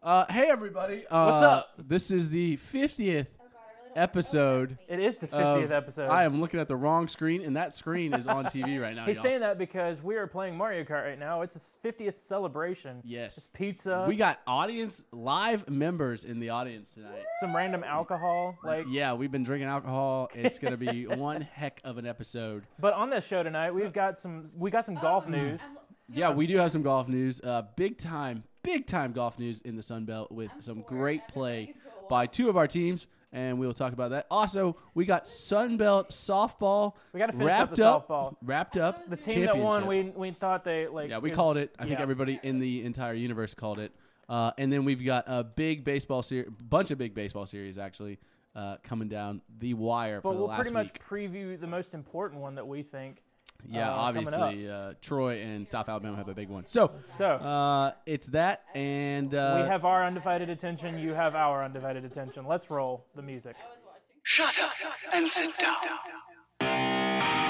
Hey everybody. What's up? This is the 50th episode. It is the 50th episode. I am looking at the wrong screen, and that screen is on TV right now. He's y'all. saying that because we are playing Mario Kart right now. It's his 50th celebration. Yes. It's pizza. We got live members in the audience tonight. some random alcohol. Yeah, we've been drinking alcohol. It's gonna be one heck of an episode. But on this show tonight, we got some golf news. Yeah, we do have some golf news. Big time golf news in the Sun Belt with some great play by two of our teams. And we'll talk about that. Also, we got Sun Belt softball. We got to finish up the softball. Wrapped up. The team that won, we thought they Yeah, we called it. I think everybody in the entire universe called it. And then we've got a big baseball series, bunch of big baseball series actually, coming down the wire for the last week. But we'll pretty much preview the most important one that we think. Yeah, obviously, Troy and South Alabama have a big one. So it's that, and we have our undivided attention. You have our undivided attention. Let's roll the music. Shut up and sit down.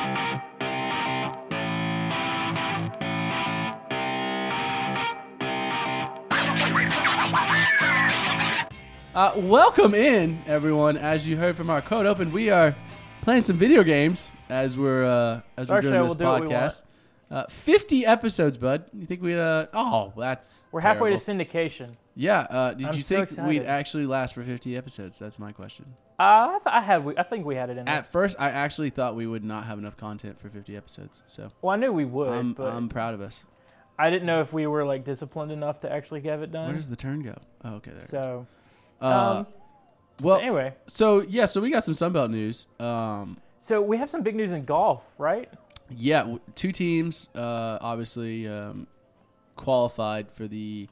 Welcome in, everyone. As you heard from our code open, we are playing some video games as we're doing this podcast. 50 episodes, bud. You think we'd we're halfway to syndication. Yeah. Did you think excited. we'd actually last for 50 episodes? That's my question. I think we had it in us. At first, I actually thought we would not have enough content for 50 episodes. So I knew we would. but I'm proud of us. I didn't know if we were disciplined enough to actually have it done. Where does the turn go? Oh, okay, there. So, well, anyway. So we got some Sunbelt news. So we have some big news in golf, right? Yeah, two teams obviously qualified for the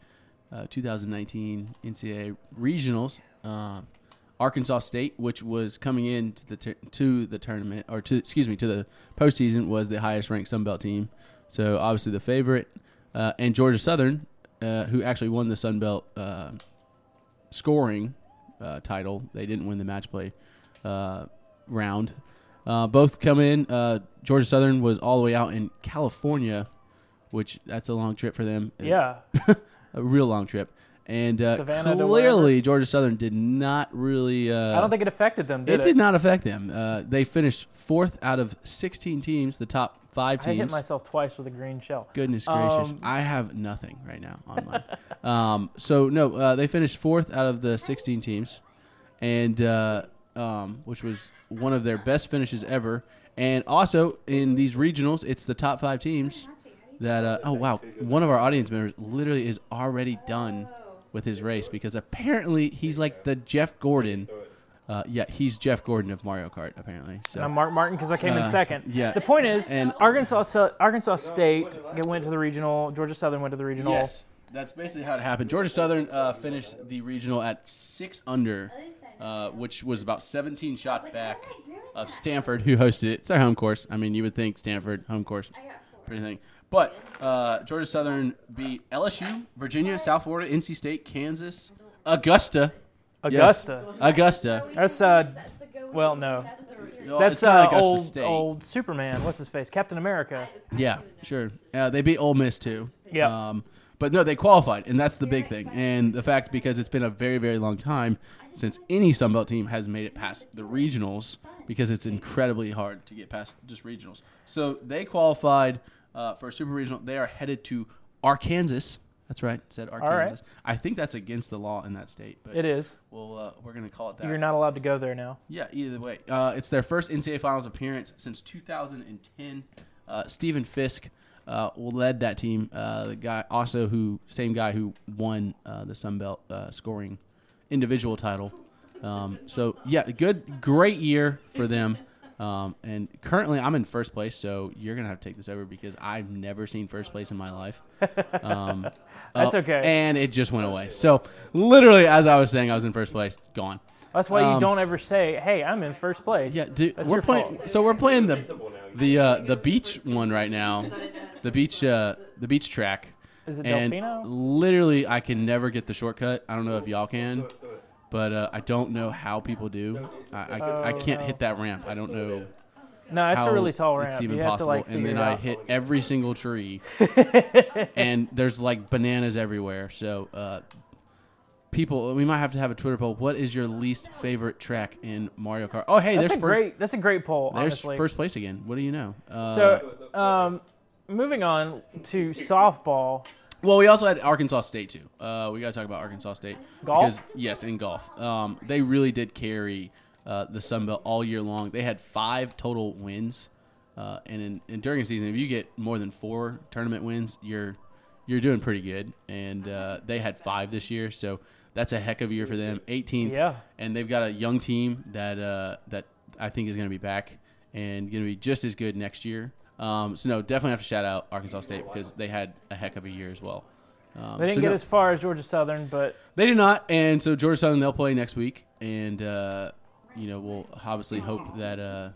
2019 NCAA regionals. Arkansas State, which was coming in to the tournament, or to the postseason, was the highest ranked Sunbelt team. So obviously the favorite, and Georgia Southern, who actually won the Sunbelt scoring title. They didn't win the match play round. Both come in. Georgia Southern was all the way out in California, which that's a long trip for them. Yeah. A real long trip. And Savannah clearly Georgia Southern did not really... I don't think it affected them, did it? It did not affect them. They finished fourth out of 16 teams, the top 5 teams. I hit myself twice with a green shell. Goodness gracious. I have nothing right now on mine. They finished fourth out of the 16 teams, and which was one of their best finishes ever. And also in these regionals, it's the top 5 teams that one of our audience members literally is already done with his race because apparently he's like the Jeff Gordon. He's Jeff Gordon of Mario Kart apparently. So and I'm Mark Martin because I came in second. Yeah. The point is, Arkansas State went to the regional. Georgia Southern went to the regional. Yes, that's basically how it happened. Georgia Southern finished the regional at 6 under, which was about 17 shots back of Stanford, who hosted it. It's their home course. I mean, you would think Stanford home course, pretty thing. But Georgia Southern beat LSU, Virginia, South Florida, NC State, Kansas, Augusta. Yes, Augusta. That's well, no. That's old Superman. What's his face? Captain America. Yeah, sure. They beat Ole Miss too. Yeah. But no, they qualified, and that's the big thing. And the fact, because it's been a very, very long time since any Sunbelt team has made it past the regionals, because it's incredibly hard to get past just regionals. So they qualified for a super regional. They are headed to Arkansas. That's right, said Arkansas. All right. I think that's against the law in that state. But it is. We're going to call it that. You're not allowed to go there now. Yeah, either way. It's their first NCAA Finals appearance since 2010. Stephen Fisk led that team. The guy same guy who won the Sunbelt scoring individual title. Great year for them. And currently I'm in first place, so you're going to have to take this over because I've never seen first place in my life. That's okay. And it just went away. So literally, as I was saying, I was in first place, gone. That's why you don't ever say, "Hey, I'm in first place." Yeah, that's your fault. So we're playing the beach one right now, the beach track. Is it and Delfino? Literally, I can never get the shortcut. I don't know if y'all can, but I don't know how people do. I can't hit that ramp. I don't know. No, it's a really tall ramp. It's even you possible. have to, and then I hit every single tree, and there's like bananas everywhere. So people, we might have to have a Twitter poll. What is your least favorite track in Mario Kart? Oh, hey, that's a great poll. There's honestly. first place again. What do you know? Moving on to softball. Well, we also had Arkansas State too. We got to talk about Arkansas State. Golf? Because, yes, in golf. They really did carry the Sun Belt all year long. They had 5 total wins. And during a season, if you get more than 4 tournament wins, you're doing pretty good. And they had 5 this year, so that's a heck of a year for them. 18th, yeah. And they've got a young team that I think is going to be back and going to be just as good next year. So no, definitely have to shout out Arkansas State because they had a heck of a year as well. They didn't get as far as Georgia Southern, but they did not. And so Georgia Southern, they'll play next week, and we'll obviously hope that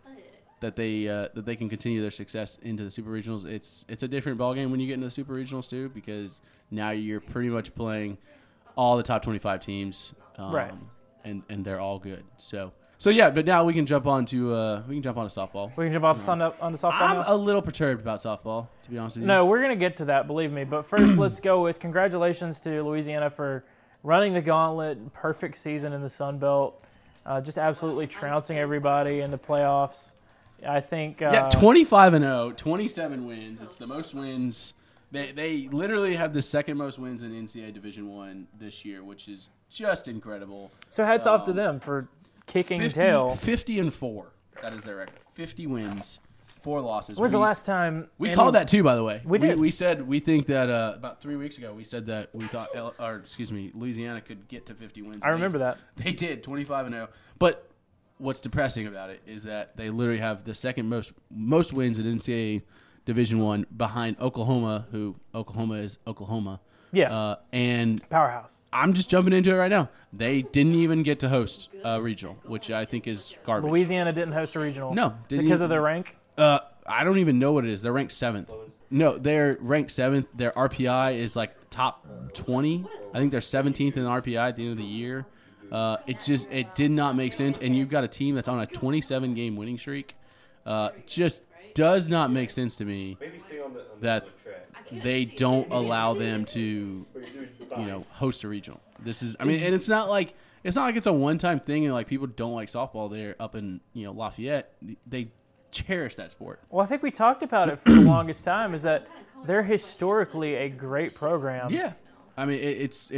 they can continue their success into the Super Regionals. It's a different ballgame when you get into the Super Regionals too, because now you're pretty much playing all the top 25 teams, right? And they're all good. So yeah, but now we can jump on to softball. We can jump on to softball. I'm a little perturbed about softball, to be honest with you. No, we're gonna get to that, believe me. But first, let's go with congratulations to Louisiana for running the gauntlet. Perfect season in the Sun Belt, just absolutely trouncing everybody in the playoffs. I think 25-0, 27 wins. It's the most wins. They literally have the second most wins in NCAA Division I this year, which is just incredible. So hats off to them for kicking tail. 50-4. That is their record. 50 wins, 4 losses. When was the last time? We called that too, by the way. We did. We said we think that about 3 weeks ago we said that we thought, Louisiana could get to 50 wins. I remember that. They did 25-0. But what's depressing about it is that they literally have the second most wins in NCAA Division I behind Oklahoma, who Oklahoma is Oklahoma. Yeah. And powerhouse. I'm just jumping into it right now. They didn't even get to host a regional, which I think is garbage. Louisiana didn't host a regional. No. Is it because of their rank? I don't even know what it is. They're ranked 7th. No, they're ranked 7th. Their RPI is like top 20. I think they're 17th in RPI at the end of the year. It did not make sense. And you've got a team that's on a 27-game winning streak. Just does not make sense to me that they don't allow them to, host a regional. And it's not like it's a one-time thing and like people don't like softball there up in Lafayette. They cherish that sport. Well, I think we talked about it for the longest time. Is that they're historically a great program. Yeah, I mean it's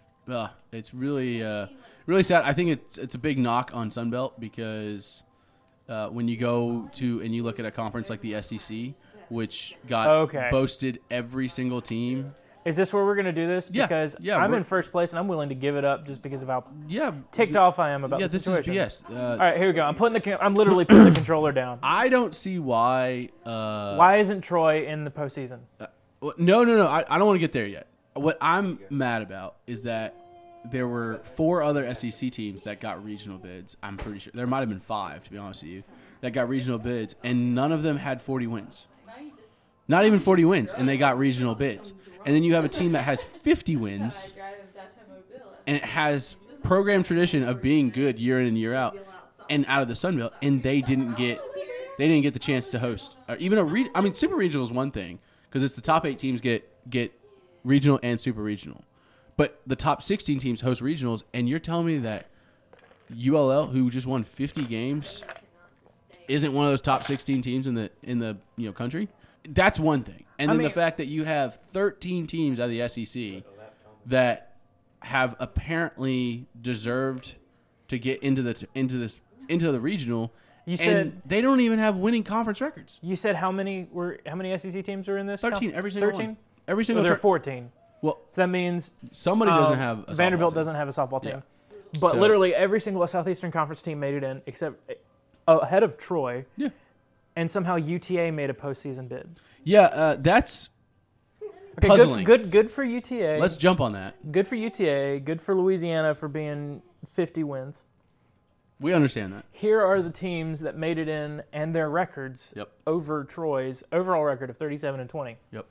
really really sad. I think it's a big knock on Sunbelt because when you go to and you look at a conference like the SEC, which got boasted every single team. Is this where we're going to do this? Yeah. Because I'm in first place, and I'm willing to give it up just because of how ticked off I am about the situation. This is BS. All right, here we go. I'm literally putting the controller down. I don't see why. Why isn't Troy in the postseason? No. I don't want to get there yet. What I'm mad about is that there were 4 other SEC teams that got regional bids. I'm pretty sure. There might have been 5, to be honest with you, that got regional bids, and none of them had 40 wins. Not even 40 wins, and they got regional bids. And then you have a team that has 50 wins, and it has program tradition of being good year in and year out, and out of the Sun Belt, and they didn't get the chance to host. Even Super Regional is one thing because it's the top 8 teams get regional and Super Regional, but the top 16 teams host regionals, and you're telling me that ULL, who just won 50 games, isn't one of those top 16 teams in the country? That's one thing. And then the fact that you have 13 teams out of the SEC that have apparently deserved to get into the regional, and they don't even have winning conference records. You said how many SEC teams were in this? 13. Every single 13? one. Every single. There are 14. Well, so that means somebody doesn't have a Vanderbilt doesn't have a softball team. Yeah. But literally every single Southeastern Conference team made it in except ahead of Troy. Yeah. And somehow UTA made a postseason bid. Yeah, that's puzzling. Good for UTA. Let's jump on that. Good for UTA. Good for Louisiana for being 50 wins. We understand that. Here are the teams that made it in and their records over Troy's overall record of 37-20. Yep.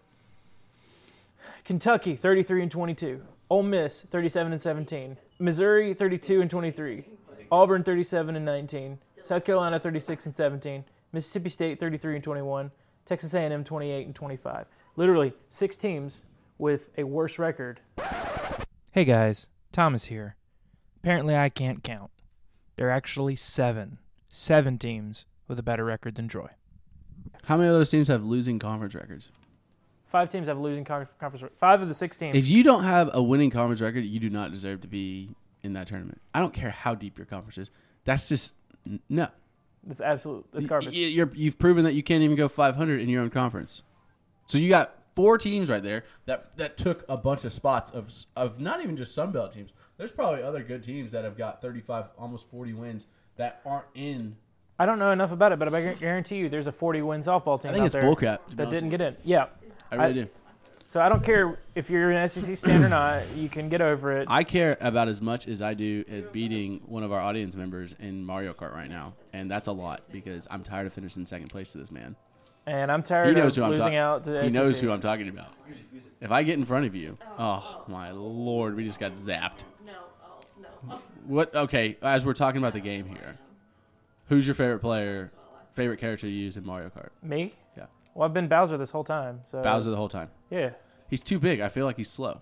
Kentucky 33-22. Ole Miss 37-17. Missouri 32-23. Auburn 37-19. South Carolina 36-17. Mississippi State 33-21, Texas A&M 28-25. Literally 6 teams with a worse record. Hey guys, Thomas here. Apparently I can't count. There are actually 7 teams with a better record than Troy. How many of those teams have losing conference records? 5 teams have losing conference. 5 of the 6 teams. If you don't have a winning conference record, you do not deserve to be in that tournament. I don't care how deep your conference is. That's just no. That's garbage. You've proven that you can't even go 500 in your own conference. So you got 4 teams right there that took a bunch of spots of not even just Sunbelt teams. There's probably other good teams that have got 35, almost 40 wins that aren't in. I don't know enough about it, but I guarantee you there's a 40-win softball team I think out it's there bullcrap that didn't get in. Yeah. I really do. So I don't care if you're an SEC stand or not. You can get over it. I care about as much as I do as beating one of our audience members in Mario Kart right now. And that's a lot because I'm tired of finishing second place to this man. And I'm tired of losing out to the He SEC. knows who I'm talking about. If I get in front of you, oh my Lord, we just got zapped. No. What? Okay, as we're talking about the game here, who's your favorite player, favorite character you use in Mario Kart? Me? Yeah. Well, I've been Bowser this whole time. So Bowser the whole time. Yeah. He's too big. I feel like he's slow.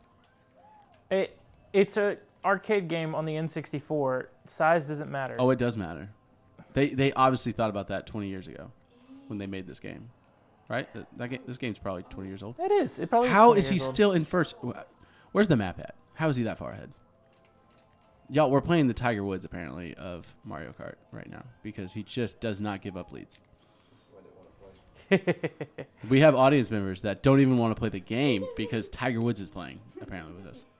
It's a arcade game on the N64. Size doesn't matter. Oh, it does matter. They obviously thought about that 20 years ago when they made this game, right? This game's probably 20 years old. It is. It probably. How is is he 20 years old. still in first? Where's the map at? How is he that far ahead? Y'all, we're playing the Tiger Woods, apparently, of Mario Kart right now because he just does not give up leads. We have audience members that don't even want to play the game because Tiger Woods is playing, apparently, with us.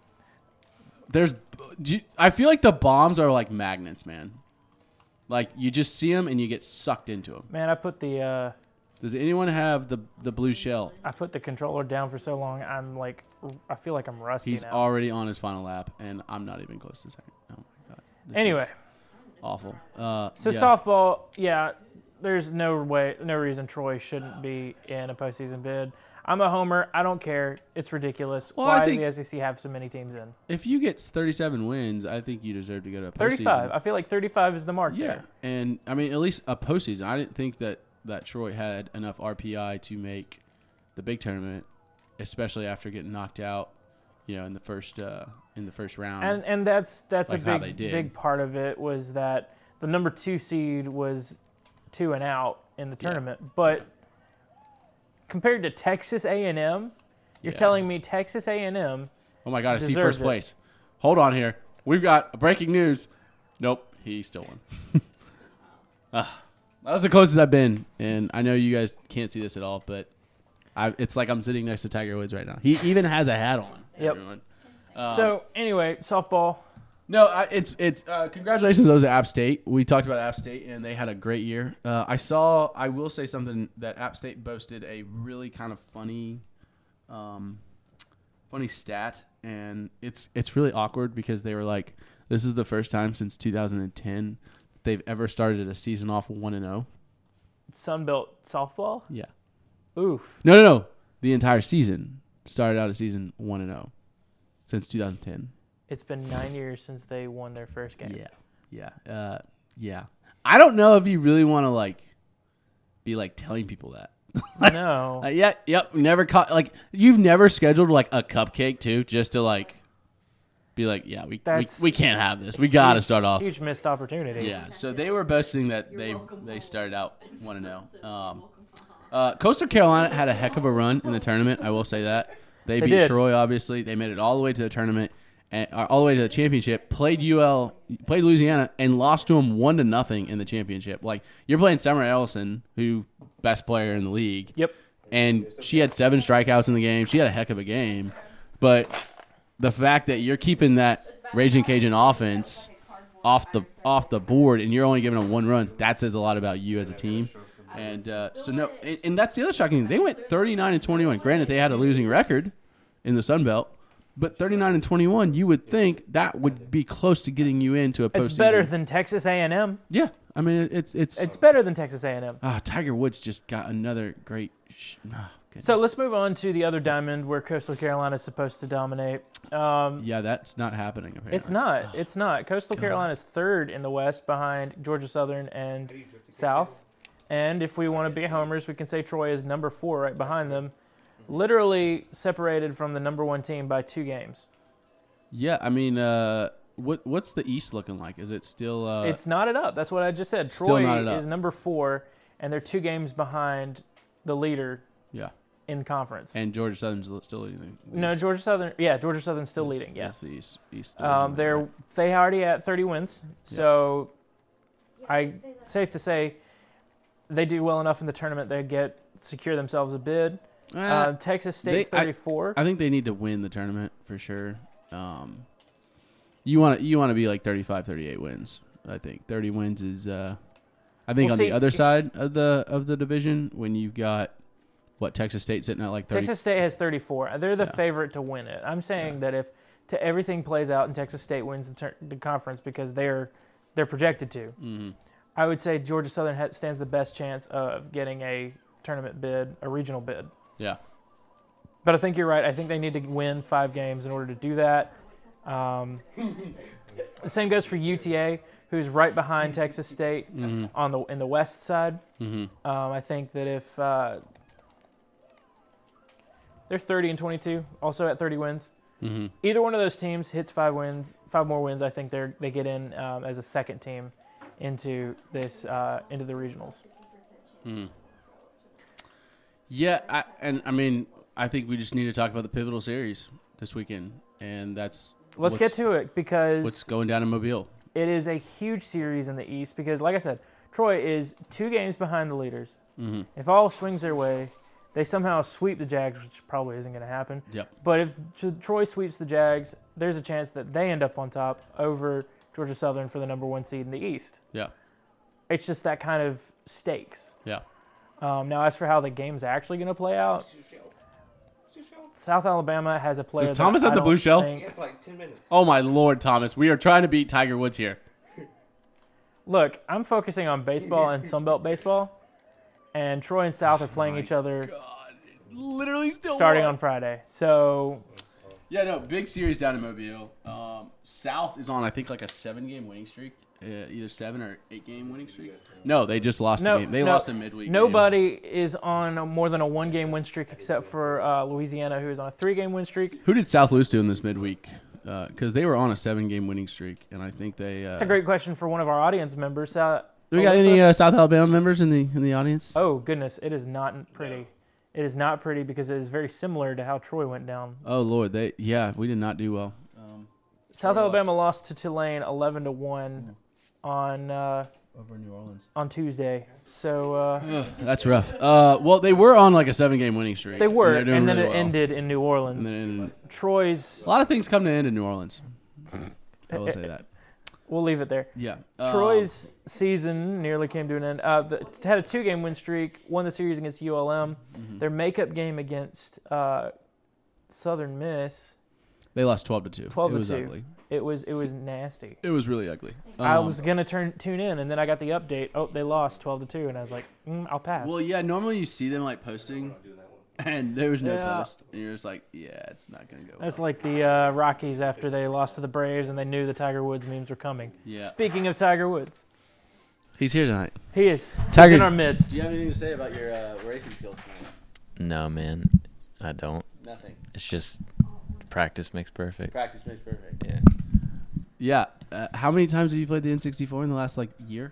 I feel like the bombs are like magnets, man. Like, you just see them and you get sucked into them. Man, I put the Does anyone have the blue shell? I put the controller down for so long. I feel like I'm rusty He's now. already on his final lap, and I'm not even close to second. Oh, my God. This Anyway. is awful. So yeah. softball, yeah, there's no reason Troy shouldn't be in a postseason bid. I'm a homer. I don't care. It's ridiculous. Well, I Why think- does the SEC have so many teams in? If you get 37 wins, I think you deserve to go to a postseason. 35. I feel like 35 is the mark Yeah, there. and I mean at least a postseason. I didn't think that Troy had enough RPI to make the big tournament, especially after getting knocked out, in the first round. And that's Like how a they did. big part of it was that the number 2 seed was 2 and out in the tournament. But compared to Texas A&M, you're Yeah. telling me Texas A&M Oh my God, I see deserved first it. place. Hold on here. We've got breaking news. Nope, he still won. That was the closest I've been, and I know you guys can't see this at all, but it's like I'm sitting next to Tiger Woods right now. He even has a hat on. Yep. Everyone. So anyway, softball. No, it's congratulations to those at App State. We talked about App State, and they had a great year. I will say something that App State boasted a really kind of funny stat, and it's really awkward because they were like, this is the first time since 2010 they've ever started a season off 1-0. Sunbelt softball? Yeah. Oof. No. The entire season started out a season 1-0 since 2010. It's been 9 years since they won their first game. Yeah. I don't know if you really want to be telling people that. No. Never caught you've never scheduled a cupcake too, just to be we can't have this. We got to start off. Huge missed opportunity. Yeah. So they were boasting that they started out 1-0. Coastal Carolina had a heck of a run in the tournament. I will say that they beat did. Troy. Obviously, they made it all the way to the tournament. And all the way to the championship, played Louisiana, and lost to them 1-0 in the championship. You're playing Summer Ellison, who best player in the league. Yep. And she had 7 strikeouts in the game. She had a heck of a game, but the fact that you're keeping that Raging Cajun offense off the board and you're only giving them 1 run, that says a lot about you as a team. And and that's the other shocking thing. They went 39-21. Granted, they had a losing record in the Sun Belt. But 39-21, you would think that would be close to getting you into a postseason. It's better than Texas A&M. Yeah, I mean It's better than Texas A&M. Tiger Woods just got another great. So let's move on to the other diamond where Coastal Carolina is supposed to dominate. Yeah, that's not happening. Apparently. It's not. It's not. Coastal Carolina is 3rd in the West behind Georgia Southern and South. And if we want to be homers, we can say Troy is number 4 right behind them. Literally separated from the number 1 team by 2 games. Yeah, I mean, what's the East looking like? Is it still? It's knotted up. That's what I just said. Still Troy knotted up. is number 4, and they're 2 games behind the leader yeah, in conference. and Georgia Southern's still leading. No, Georgia Southern. Yeah, Georgia Southern's still leading. Yes. the East. division. They already at 30 wins, so safe to say they do well enough in the tournament. They secure themselves a bid. Texas State's 34. I think they need to win the tournament for sure. You want to be like 35, 38 wins. I think 30 wins is. I think on the other side of the division, when you've got Texas State sitting at like 30. Texas State has 34. They're the favorite to win it. I'm saying that if everything plays out and Texas State wins the conference because they're projected to, I would say Georgia Southern stands the best chance of getting a tournament bid, a regional bid. Yeah. But I think you're right. I think they need to win 5 games in order to do that. The same goes for UTA, who's right behind Texas State in the west side. I think that if they're 30-22, also at 30 wins, either one of those teams hits 5 more wins, I think they get in as a second team into the regionals. Yeah, I think we just need to talk about the pivotal series this weekend, and let's get to it because what's going down in Mobile. It is a huge series in the East because, like I said, Troy is 2 games behind the leaders. If all swings their way, they somehow sweep the Jags, which probably isn't going to happen. Yep. But if Troy sweeps the Jags, there's a chance that they end up on top over Georgia Southern for the number 1 seed in the East. Yeah. It's just that kind of stakes. Yeah. Now, as for how the game's actually going to play out, South Alabama has a player. Does Thomas have the blue shell? Yeah, for like 10 minutes. Oh my Lord, Thomas! We are trying to beat Tiger Woods here. Look, I'm focusing on baseball and Sunbelt baseball, and Troy and South are playing each other. God, literally still starting won. on Friday. So yeah, no, big series down in Mobile. South is on, I think, like a 7-game winning streak, either 7 or 8-game winning streak. No, they just lost a game. They lost a midweek. Nobody is on more than a 1-game win streak except for Louisiana, who is on a 3-game win streak. Who did South lose to in this midweek? Because they were on a 7-game winning streak, and I think they. That's a great question for one of our audience members. Do we got any South Alabama members in the audience? Oh goodness, it is not pretty. It is not pretty because it is very similar to how Troy went down. Oh Lord, we did not do well. South Alabama lost to Tulane 11-1 on over New Orleans on Tuesday. So that's rough. Well, they were on like a 7-game winning streak. They were, and then really it well. ended in New Orleans. A lot of things come to end in New Orleans. I will say that. We'll leave it there. Yeah. Troy's season nearly came to an end. Had a 2-game win streak, won the series against ULM. Their makeup game against Southern Miss. They lost 12-2. 12-2. It was ugly. It was nasty. It was really ugly. I was gonna tune in, and then I got the update. Oh, they lost 12-2, and I was like, I'll pass. Well, yeah. Normally you see them like posting, and there was no Yeah. post, and you're just like, yeah, it's not gonna go. That's well. like the Rockies after they lost to the Braves, and they knew the Tiger Woods memes were coming. Yeah. Speaking of Tiger Woods, He's here tonight. he is. Tiger- He's in our midst. Do you have anything to say about your racing skills tonight? No, man, I don't. Nothing. It's just practice makes perfect. Practice makes perfect. Yeah. Yeah. How many times have you played the N64 in the last year?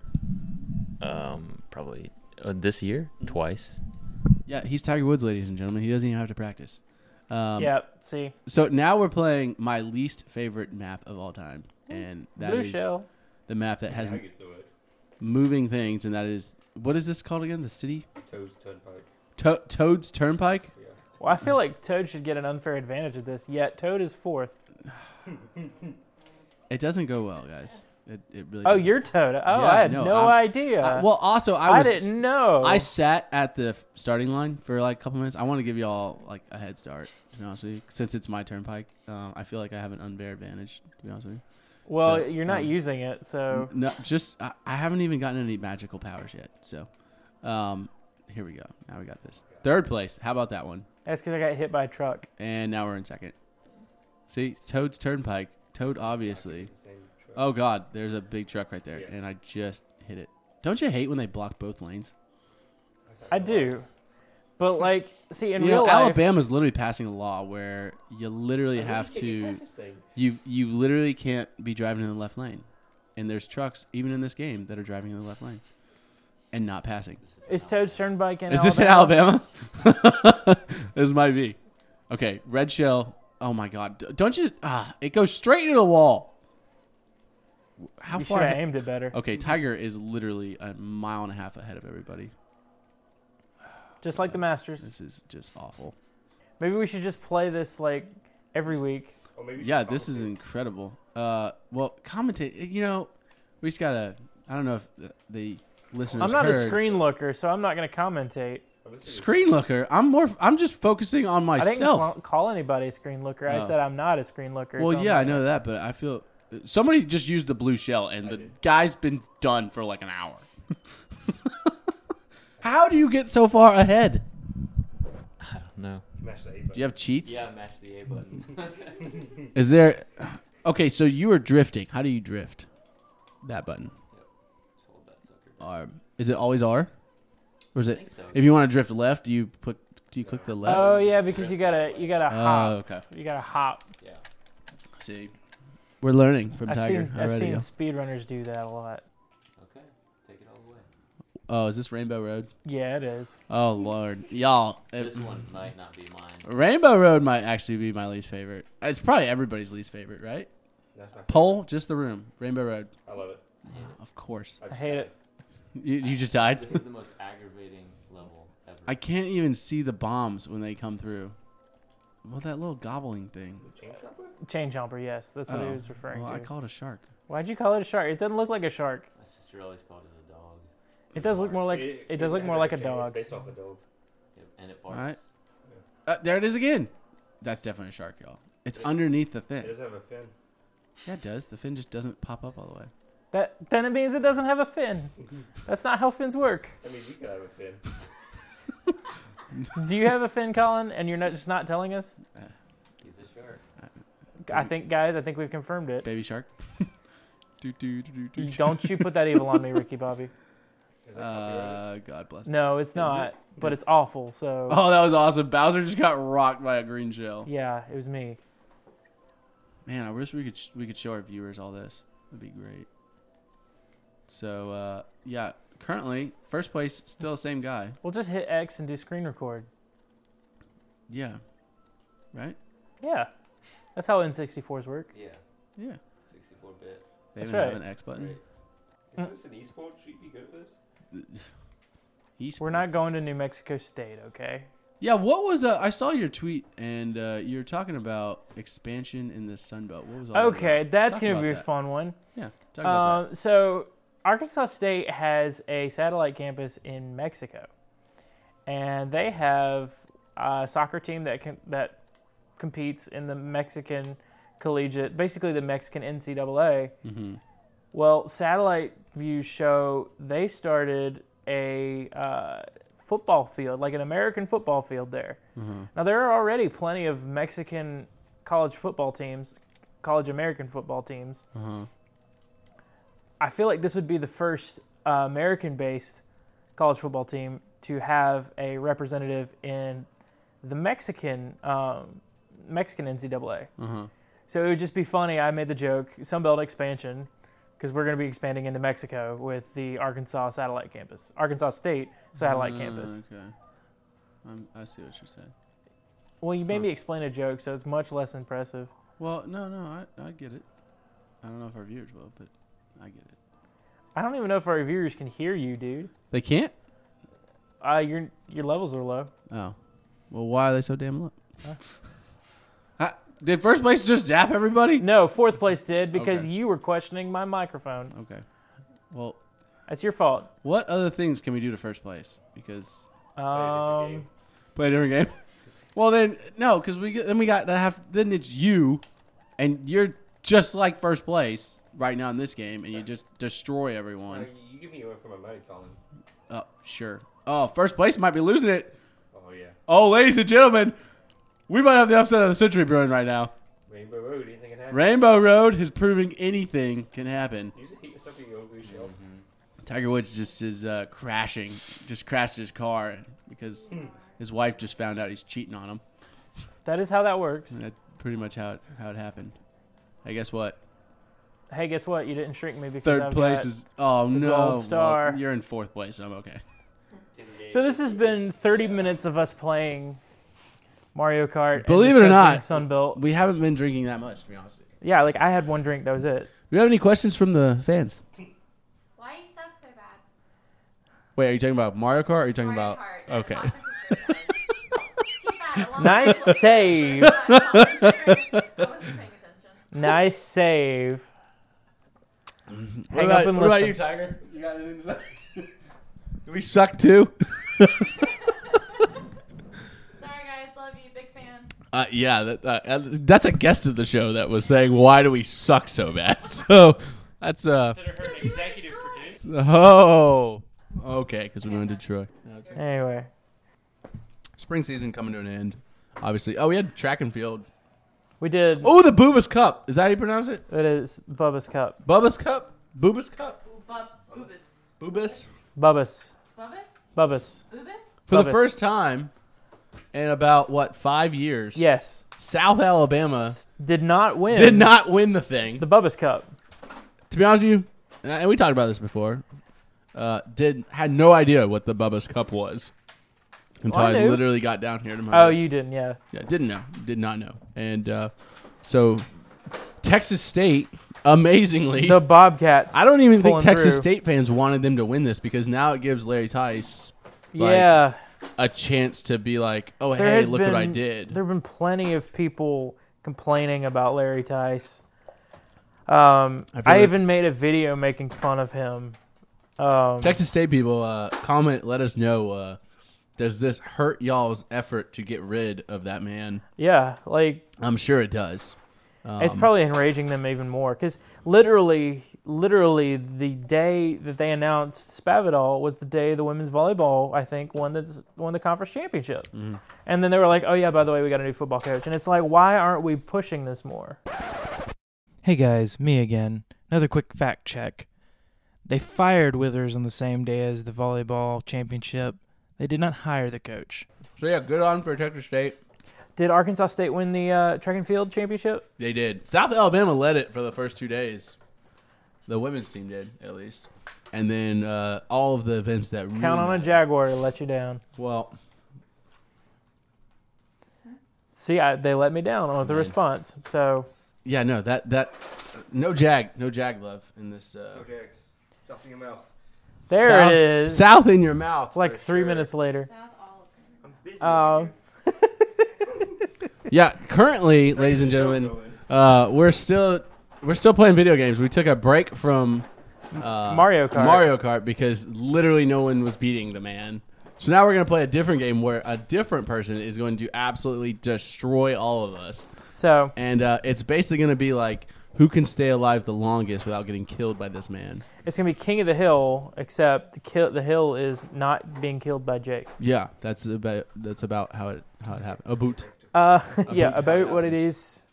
Probably this year twice. Yeah, he's Tiger Woods, ladies and gentlemen. He doesn't even have to practice. Yeah, see. So now we're playing my least favorite map of all time, and that Blue is shell. the map that has I get through it. moving things, and that is what is this called again? The city Toad's Turnpike. Toad's Turnpike. Yeah. Well, I feel like Toad should get an unfair advantage of this, yet Toad is 4th. It doesn't go well, guys. It really. Oh, doesn't. you're Toad. Oh, Yeah, I had no, no I'm- idea. Well, also I didn't know. I sat at the starting line for a couple minutes. I want to give you all a head start. To be honest with you, since it's my turnpike, I feel like I have an unfair advantage. To be honest with you. well, so, you're not using it, so No, just I haven't even gotten any magical powers yet. So, here we go. Now we got this. 3rd place. How about that one? that's because I got hit by a truck. And now we're in 2nd. See, Toad's Turnpike. Toad, obviously. The same truck. Oh, God. There's a big truck right there. And I just hit it. Don't you hate when they block both lanes? I do. But like, see, in You real know, life, Alabama's literally passing a law where you literally have to. You literally can't be driving in the left lane, and there's trucks even in this game that are driving in the left lane, and not passing. is Toad's Turnpike in Is Alabama? this in Alabama? This might be. Okay, red shell. Oh my God! Don't you? It goes straight into the wall. How You far? should have aimed it better. Okay, Tiger is literally a mile and a half ahead of everybody. Just like the Masters. This is just awful. Maybe we should just play this like every week. Or maybe Yeah, this is incredible. Well, commentate. You know, we just gotta. I don't know if the listeners. I'm not a heard. screen looker, so I'm not going to commentate. Screen looker. I'm just focusing on I didn't myself. call anybody a screen looker. I Oh. said I'm not a screen looker. Well, It's on yeah, I my- know that, but I feel somebody just used the blue shell, and the guy's been done for like an hour. How do you get so far ahead? I don't know. Smash the A Do button. you have cheats? match the A button. Is there? Okay, so you were drifting. How do you drift? That button. Is it always R? Or is it? think so. If you want to drift left, do you click the left? Oh yeah, because you gotta Oh, hop. okay. You gotta hop. See, we're learning from I've Tiger seen already. speedrunners do that a lot. Okay, take it all the way. Oh, is this Rainbow Road? Yeah, it is. Oh Lord, y'all. This one might not be mine. Rainbow Road might actually be my least favorite. It's probably everybody's least favorite, right? That's my favorite. Poll, just the room. Rainbow Road, I love it. of course. I hate it. You just died. This is the most aggravating level ever. I can't even see the bombs when they come through. Well, that little gobbling thing. Chain Chopper? Chain jumper. Yes, that's what he Oh, was referring well, to. I call it a shark. Why'd you call it a shark? It doesn't look like a shark. My sister always called it a dog. It does look more like it does look has more like a chain. dog. It's based off a dog. Yep, and it All barks. right. There it is again. That's definitely a shark, y'all. It's underneath the It fin. doesn't have a fin. Yeah, it does. The fin just doesn't pop up all the way. Then it means it doesn't have a fin. That's not how fins work. That means you could have a fin. Do you have a fin, Colin? And you're just not telling us? He's a shark. I think, guys, I think we've confirmed it. Baby shark. Don't you put that evil on me, Ricky Bobby. Is that copyrighted? God bless. No, it's not. it? But it's awful. So Oh, that was awesome. Bowser just got rocked by a green shell. yeah, it was me. Man, I wish we could show our viewers all this. That'd be great. So yeah, currently first place still the same guy. We'll just hit X and do screen record. Yeah. Right? Yeah, that's how N64s work. Yeah, Yeah. 64-bit. They That's even have right. an X button. Great. Is this an esport? Should you be good at this? Esports. We're not going to New Mexico State, okay? Yeah, what was I saw your tweet and you were talking about expansion in the Sun Belt. What was all that Okay, about? that's Talk going to about be a that. fun one. Yeah. Talk about that. So Arkansas State has a satellite campus in Mexico, and they have a soccer team that competes in the Mexican collegiate, basically the Mexican NCAA. Mm-hmm. Well, satellite views show they started a football field, like an American football field there. Mm-hmm. Now, there are already plenty of Mexican college football teams, college American football teams. Uh-huh. I feel like this would be the first American-based college football team to have a representative in the Mexican NCAA. Uh-huh. So it would just be funny. I made the joke, Sunbelt expansion, because we're going to be expanding into Mexico with the Arkansas satellite campus, Arkansas State satellite campus. Okay. I see what you said. Well, you made me explain a joke, so it's much less impressive. Well, no, I get it. I don't know if our viewers will, but I get it. I don't even know if our viewers can hear you, dude. They can't? Your levels are low. Oh. Well, why are they so damn low? Did first place just zap everybody? No, fourth place did because Okay. you were questioning my microphone. Okay. Well, That's your fault. what other things can we do to first place? Because Um, play a different game. Well, then no, because then it's you, and you're just like first place right now in this game, and you just destroy everyone. You give me one for my money, Colin. Oh, sure. Oh, first place might be losing it. Oh, yeah. Oh, ladies and gentlemen, we might have the upset of the century brewing right now. Rainbow Road, anything can happen. Rainbow Road is proving anything can happen. You just hit yourself with your own blue shell. Tiger Woods just is crashing, just crashed his car because His wife just found out he's cheating on him. That is how that works. And that's pretty much how it happened. Hey, guess what? Hey, guess what? You didn't shrink me because Third I've place got is no. gold star. Well, you're in fourth place. I'm okay. So this has been 30 minutes of us playing Mario Kart. and Believe it or discussing not, Sunbelt. we haven't been drinking that much, to be honest with you. Yeah, like I had one drink. That was it. Do you have any questions from the fans? Why you suck so bad? Wait, are you talking about Mario Kart or are you talking Mario about... Kart. Okay. Keep that along Nice with- save. I wasn't paying attention. Nice save. What Hang about, up and what about listen. you, Tiger? You got anything to say? Do we suck too? Sorry guys, love you, big fan. Yeah, that's a guest of the show that was saying, why do we suck so bad? So that's... executive producer. Oh, okay, because we went to Detroit. Anyway, Spring season coming to an end, obviously. Oh, we had track and field. we did. Oh, the Bubba's Cup. Is that how you pronounce it? It is Bubba's Cup. Bubba's Cup? Bubba's Cup? Boobus. Bubba's? Bubba's. Boobus? Bubba's. Boobus? For the Bubba's. first time in about, 5 years, Yes. South Alabama Did not win. did not win the thing. The Bubba's Cup. To be honest with you, and we talked about this before, had no idea what the Bubba's Cup was until Well, I I knew. literally got down here to my Oh, you didn't, yeah. Yeah, didn't know. Did not know. And so Texas State, amazingly, The Bobcats. I don't even think pulling Texas through. State fans wanted them to win this because now it gives Larry Tice like, Yeah. a chance to be like, oh, There hey, has look what I been- did. There have been plenty of people complaining about Larry Tice. I like- even made a video making fun of him. Texas State people, comment, let us know, does this hurt y'all's effort to get rid of that man? Yeah, like I'm sure it does. it's probably enraging them even more because literally, the day that they announced Spavital was the day the women's volleyball, I think, won the conference championship. Mm-hmm. And then they were like, "Oh yeah, by the way, we got a new football coach." And it's like, why aren't we pushing this more? Hey guys, me again. Another quick fact check. They fired Withers on the same day as the volleyball championship. They did not hire the coach. So, yeah, good on for Texas State. Did Arkansas State win the track and field championship? They did. South Alabama led it for the first 2 days. The women's team did, at least. And then all of the events that really Count on a mattered. Jaguar to let you down. Well, See, they let me down on the Man. response. So yeah, no, that no jag love in this. No Jags. Stuffing your mouth. there South- it is. South in your mouth. like for 3 sure. minutes later. South all of them. I'm busy. Yeah, currently, ladies and gentlemen, we're still playing video games. We took a break from Mario Kart. Mario Kart because literally no one was beating the man. So now we're gonna play a different game where a different person is going to absolutely destroy all of us, So and it's basically gonna be like who can stay alive the longest without getting killed by this man. it's gonna be King of the Hill, except the hill is not being killed by Jake. Yeah, that's about how it happened. A boot. Yeah, about what it is.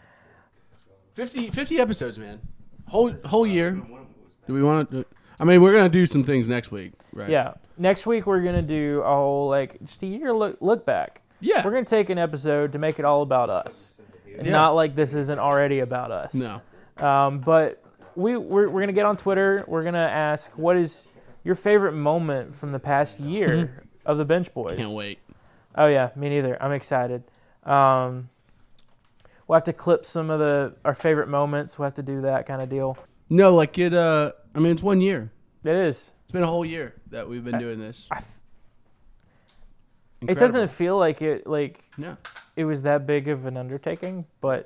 50 episodes, man. Whole year. Do we want to? I mean, we're gonna do some things next week, right? Yeah. Next week we're gonna do a whole just a year look back. Yeah. We're gonna take an episode to make it all about us, and Yeah. not like this isn't already about us. No. But we're gonna get on Twitter. We're gonna ask what is your favorite moment from the past year of the Bench Boys. Can't wait. Oh yeah, me neither. I'm excited. We'll have to clip some of our favorite moments. We'll have to do that kind of deal. No, like it. I mean, it's 1 year. It is. It's been a whole year that we've been doing this. It Incredible. doesn't feel like No. it was that big of an undertaking, but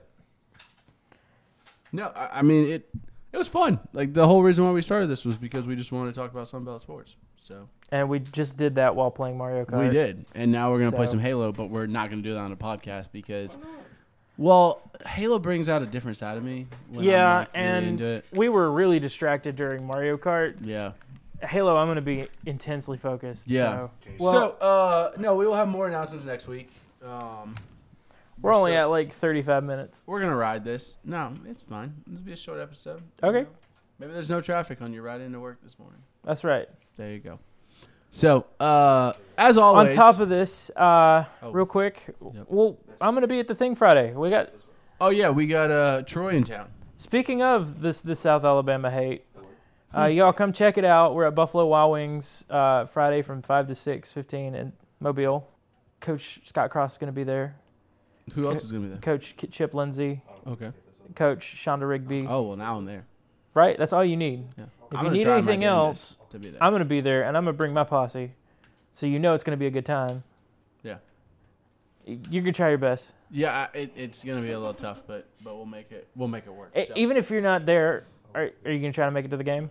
No, I mean it was fun. Like the whole reason why we started this was because we just wanted to talk about Sunbelt sports. So and we just did that while playing Mario Kart. we did, and now we're gonna play So- some Halo, but we're not gonna do that on a podcast because, well, Halo brings out a different side of me. When I'm, Yeah, like, really and into it. we were really distracted during Mario Kart. Yeah. Halo, I'm going to be intensely focused. Yeah. So, no, we will have more announcements next week. we're only at like 35 minutes. We're gonna ride this. No, it's fine. This will be a short episode. Okay. You know? Maybe there's no traffic on your ride into work this morning. That's right. There you go. So, as always, On top of this, real quick, Yep. well, I'm going to be at the thing Friday. We got. we got Troy in town. Speaking of this South Alabama hate, y'all come check it out. We're at Buffalo Wild Wings Friday from 5 to 6:15 in Mobile. Coach Scott Cross is going to be there. Who else is going to be there? Coach Chip Lindsey. Okay. Coach Shonda Rigby. Oh, well, now I'm there. Right? That's all you need. Yeah. If I'm you gonna need try my anything damnedest else, to be there. I'm going to be there, and I'm going to bring my posse. So you know it's going to be a good time. Yeah. You can try your best. Yeah, it's going to be a little tough, but we'll make it work. So. Even if you're not there, are you going to try to make it to the game?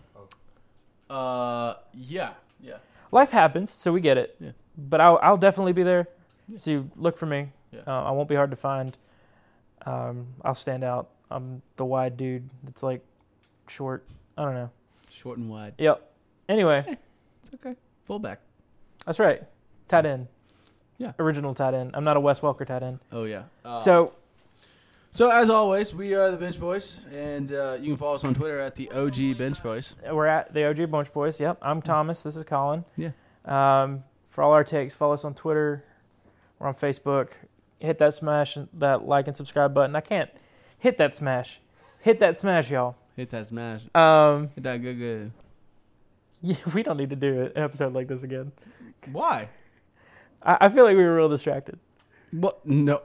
Yeah. Life happens, so we get it. Yeah. But I'll definitely be there. Yeah. So you look for me. Yeah. I won't be hard to find. I'll stand out. I'm the wide dude that's like short. I don't know. Short and wide. Yep. Anyway, It's okay. Fullback. that's right. Tight end. Yeah. Original tight end. I'm not a Wes Welker tight end. Oh, yeah. So So, as always, we are the Bench Boys, and you can follow us on Twitter at the OG Bench Boys. we're at the OG Bunch Boys. Yep. I'm Thomas. This is Colin. Yeah. For all our takes, follow us on Twitter. We're on Facebook. Hit that smash, that like and subscribe button. I can't hit that smash. Hit that smash, y'all. Hit that smash. Hit that good. Yeah, we don't need to do an episode like this again. Why? I feel like we were real distracted. What? No.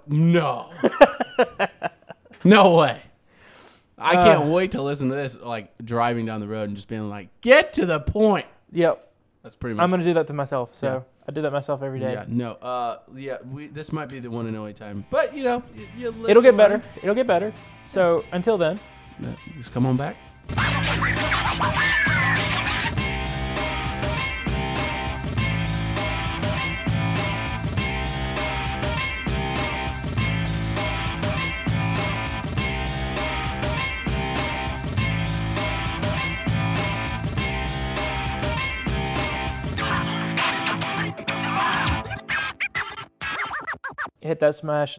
No way. I can't wait to listen to this, like, driving down the road and just being like, get to the point. Yep. That's pretty much I'm going to do that to myself. So Yeah. I do that myself every day. Yeah, no. This might be the one and only time. But, you live It'll get to better. learn. It'll get better. So until then. Just come on back. Hit that smash.